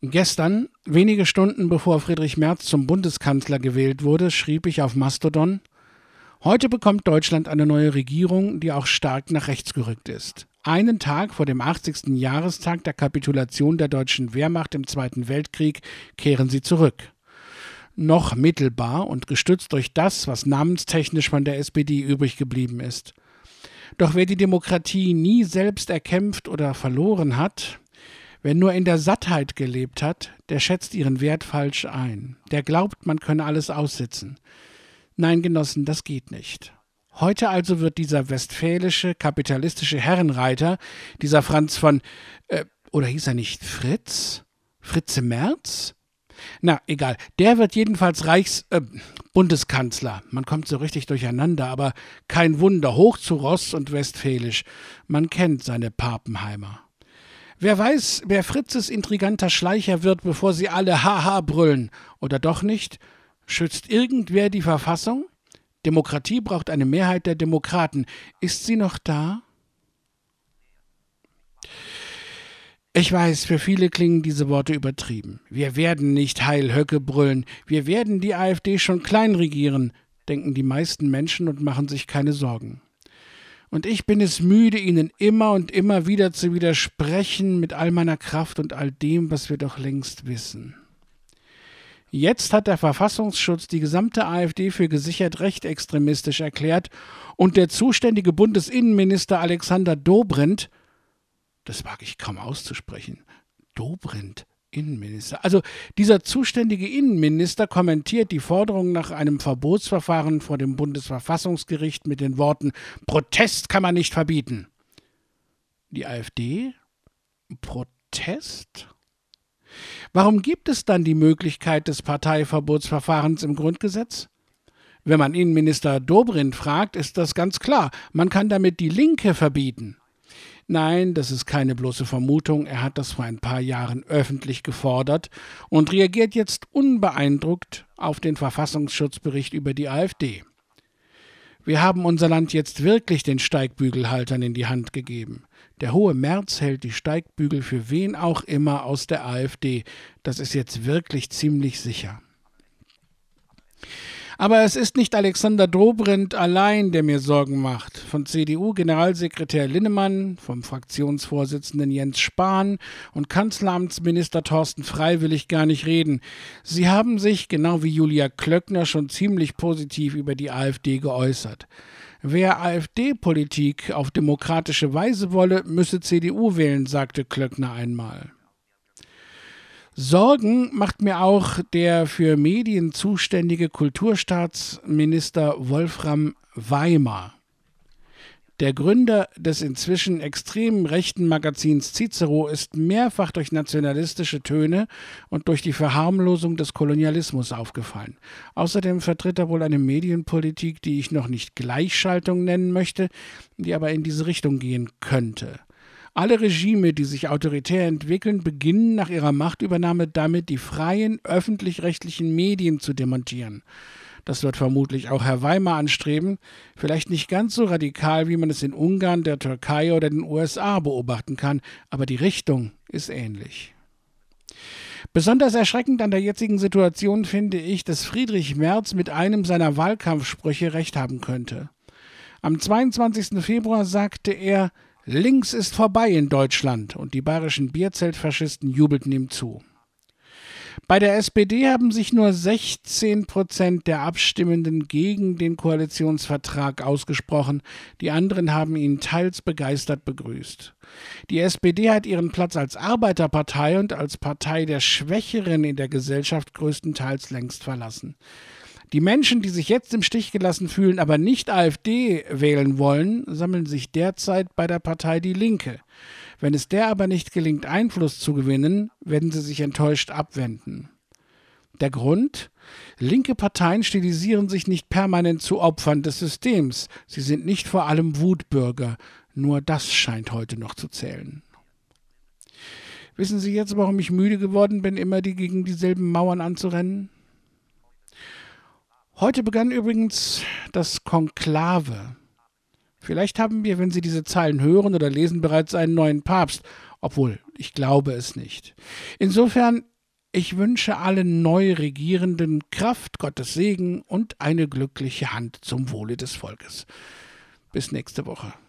Gestern, wenige Stunden bevor Friedrich Merz zum Bundeskanzler gewählt wurde, schrieb ich auf Mastodon: Heute bekommt Deutschland eine neue Regierung, die auch stark nach rechts gerückt ist. Einen Tag vor dem 80. Jahrestag der Kapitulation der deutschen Wehrmacht im Zweiten Weltkrieg kehren sie zurück. Noch mittelbar und gestützt durch das, was namenstechnisch von der SPD übrig geblieben ist. Doch wer die Demokratie nie selbst erkämpft oder verloren hat, wer nur in der Sattheit gelebt hat, der schätzt ihren Wert falsch ein. Der glaubt, man könne alles aussitzen. Nein, Genossen, das geht nicht. Heute also wird dieser westfälische, kapitalistische Herrenreiter, dieser Franz von, oder hieß er nicht Fritz? Fritze Merz? Na, egal. Der wird jedenfalls Bundeskanzler. Man kommt so richtig durcheinander, aber kein Wunder, hoch zu Ross und westfälisch. Man kennt seine Papenheimer. Wer weiß, wer Fritzes intriganter Schleicher wird, bevor sie alle Haha brüllen. Oder doch nicht? Schützt irgendwer die Verfassung? Demokratie braucht eine Mehrheit der Demokraten. Ist sie noch da? Ich weiß, für viele klingen diese Worte übertrieben. Wir werden nicht Heil Höcke brüllen. Wir werden die AfD schon klein regieren, denken die meisten Menschen und machen sich keine Sorgen. Und ich bin es müde, ihnen immer und immer wieder zu widersprechen mit all meiner Kraft und all dem, was wir doch längst wissen. Jetzt hat der Verfassungsschutz die gesamte AfD für gesichert rechtsextremistisch erklärt und der zuständige Bundesinnenminister Alexander Dobrindt, das wage ich kaum auszusprechen, Dobrindt, Innenminister, also dieser zuständige Innenminister kommentiert die Forderung nach einem Verbotsverfahren vor dem Bundesverfassungsgericht mit den Worten: Protest kann man nicht verbieten. Die AfD? Protest? Warum gibt es dann die Möglichkeit des Parteiverbotsverfahrens im Grundgesetz? Wenn man Innenminister Dobrindt fragt, ist das ganz klar. Man kann damit die Linke verbieten. Nein, das ist keine bloße Vermutung. Er hat das vor ein paar Jahren öffentlich gefordert und reagiert jetzt unbeeindruckt auf den Verfassungsschutzbericht über die AfD. Wir haben unser Land jetzt wirklich den Steigbügelhaltern in die Hand gegeben. Der hohe Merz hält die Steigbügel für wen auch immer aus der AfD. Das ist jetzt wirklich ziemlich sicher. Aber es ist nicht Alexander Dobrindt allein, der mir Sorgen macht. Von CDU-Generalsekretär Linnemann, vom Fraktionsvorsitzenden Jens Spahn und Kanzleramtsminister Thorsten Frey will ich gar nicht reden. Sie haben sich, genau wie Julia Klöckner, schon ziemlich positiv über die AfD geäußert. Wer AfD-Politik auf demokratische Weise wolle, müsse CDU wählen, sagte Klöckner einmal. Sorgen macht mir auch der für Medien zuständige Kulturstaatsminister Wolfram Weimar. Der Gründer des inzwischen extrem rechten Magazins Cicero ist mehrfach durch nationalistische Töne und durch die Verharmlosung des Kolonialismus aufgefallen. Außerdem vertritt er wohl eine Medienpolitik, die ich noch nicht Gleichschaltung nennen möchte, die aber in diese Richtung gehen könnte. Alle Regime, die sich autoritär entwickeln, beginnen nach ihrer Machtübernahme damit, die freien öffentlich-rechtlichen Medien zu demontieren. Das wird vermutlich auch Herr Weimar anstreben, vielleicht nicht ganz so radikal, wie man es in Ungarn, der Türkei oder den USA beobachten kann, aber die Richtung ist ähnlich. Besonders erschreckend an der jetzigen Situation finde ich, dass Friedrich Merz mit einem seiner Wahlkampfsprüche recht haben könnte. Am 22. Februar sagte er: Links ist vorbei in Deutschland, und die bayerischen Bierzeltfaschisten jubelten ihm zu. Bei der SPD haben sich nur 16% der Abstimmenden gegen den Koalitionsvertrag ausgesprochen, die anderen haben ihn teils begeistert begrüßt. Die SPD hat ihren Platz als Arbeiterpartei und als Partei der Schwächeren in der Gesellschaft größtenteils längst verlassen. Die Menschen, die sich jetzt im Stich gelassen fühlen, aber nicht AfD wählen wollen, sammeln sich derzeit bei der Partei Die Linke. Wenn es der aber nicht gelingt, Einfluss zu gewinnen, werden sie sich enttäuscht abwenden. Der Grund? Linke Parteien stilisieren sich nicht permanent zu Opfern des Systems. Sie sind nicht vor allem Wutbürger. Nur das scheint heute noch zu zählen. Wissen Sie jetzt, warum ich müde geworden bin, immer gegen dieselben Mauern anzurennen? Heute begann übrigens das Konklave. Vielleicht haben wir, wenn Sie diese Zeilen hören oder lesen, bereits einen neuen Papst, obwohl ich glaube es nicht. Insofern Ich wünsche allen Neuregierenden Kraft, Gottes Segen und eine glückliche Hand zum Wohle des Volkes. Bis nächste Woche.